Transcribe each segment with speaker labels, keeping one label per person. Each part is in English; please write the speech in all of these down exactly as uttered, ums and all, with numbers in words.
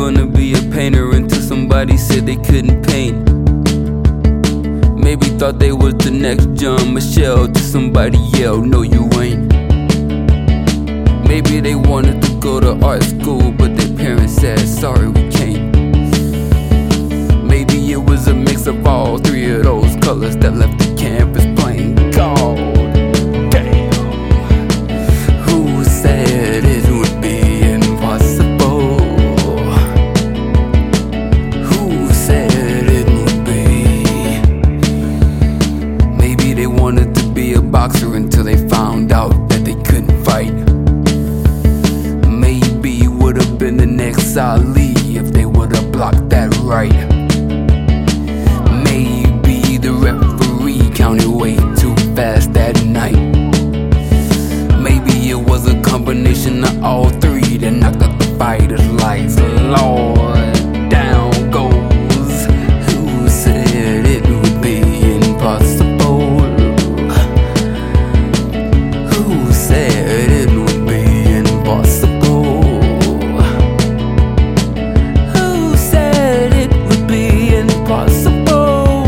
Speaker 1: gonna be a painter until somebody said they couldn't paint. Maybe thought they was the next John Michelle till somebody yelled, no you ain't. Maybe they wanted to go to art school, but their parents said, sorry we can't. Maybe it was a mix of all three of those colors that left the campus plain gold. Damn. Who said it would be impossible? Who said it would be? Maybe they wanted to be a boxer until they found out that they couldn't fight. Maybe it would have been the next Ali if they would have blocked that right. Maybe the referee counted way too fast that night. Maybe it was a combination of all three that knocked out the fighter's lights. Lord, down goes. Who said it would be impossible? Who said it would be impossible? Who said it would be impossible?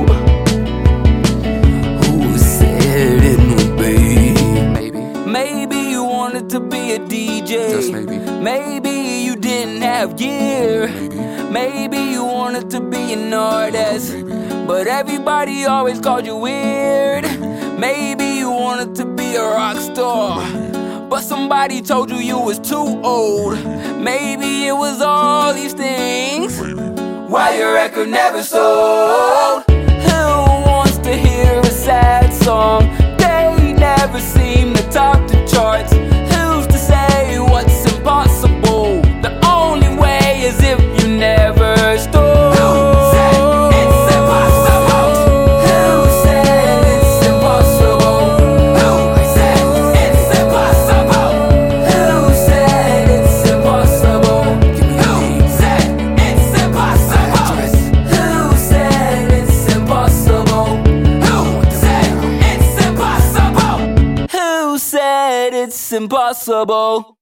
Speaker 1: Who said it would be? Maybe. Maybe you wanted to be a D J.
Speaker 2: Just maybe.
Speaker 1: Maybe you didn't have gear.
Speaker 2: Maybe.
Speaker 1: Maybe you wanted to be an artist, but everybody always called you weird. Maybe you wanted to be a rock star, but somebody told you you was too old. Maybe it was all these things why your record never sold. Who wants to hear a sad song? They never seem to top the charts. Who's to say what's impossible? The only way is if you never stole. It's impossible.